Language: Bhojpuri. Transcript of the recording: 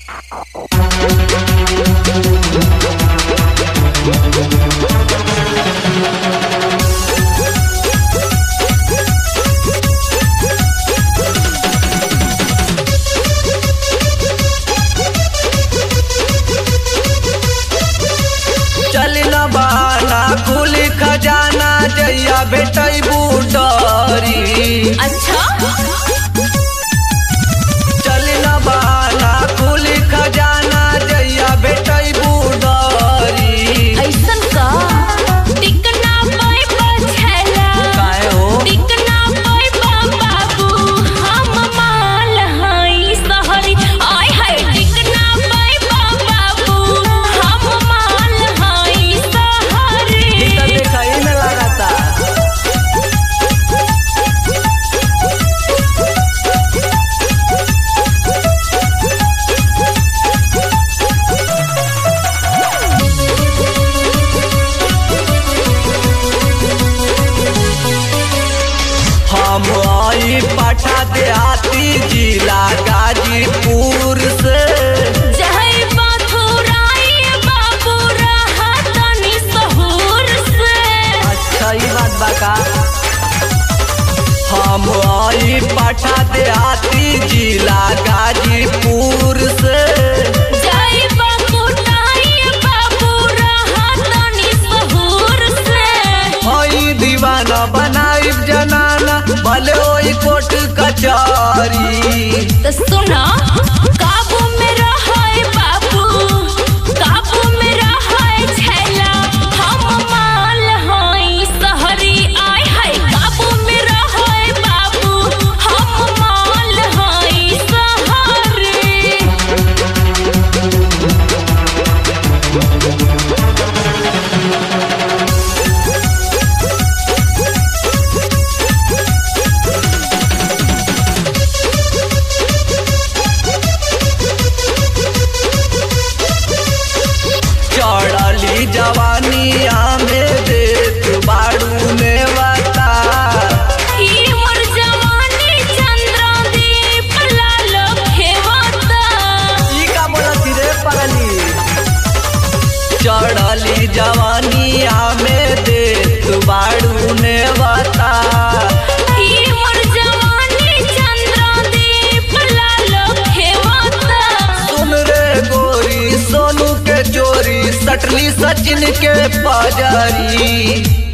खुली खजाना जैया बेटई बूटरी। अच्छा चल न बाना खुली खजाना जैया बेटई बूटरी। ऐसन का टिकना पाई बछला काहे हो टिकना पाई बाबू हम माल हई सहरी आय हाय टिकना पाई बाबू हम माल हई सहरी। तो दिखाई में लगाता हम आई पठा देहाती जिला गाजीपुर से। जहई मथुराई बाबू रहा तनी सहूर से। अच्छा ये बात बाका हम आई पठा देहाती जिला गाजीपुर से। जहई मथुराई बाबू रहा तनी सहूर से। हई दीवाना बनाइब जनाना भले ओई कोर्ट कचहरी। तो सुना काबू में रहाय बाबू काबू में रहाय छैला हम माल हई सहरी आय हाय काबू में रहाय बाबू हम माल हई सहरी। चढ़ली जवानिया में देत बाड़ू ने बता। ई मोर जवानी चंद्रदीप लाल खेवता। ई का बोलती रे पगली चढ़ली जवानिया में देत बाड़ू ने बता। ई मोर जवानी चंद्रदीप लाल खेवता। सुन रे गोरी सोनू के चोरी सटली सचिन के पाजारी।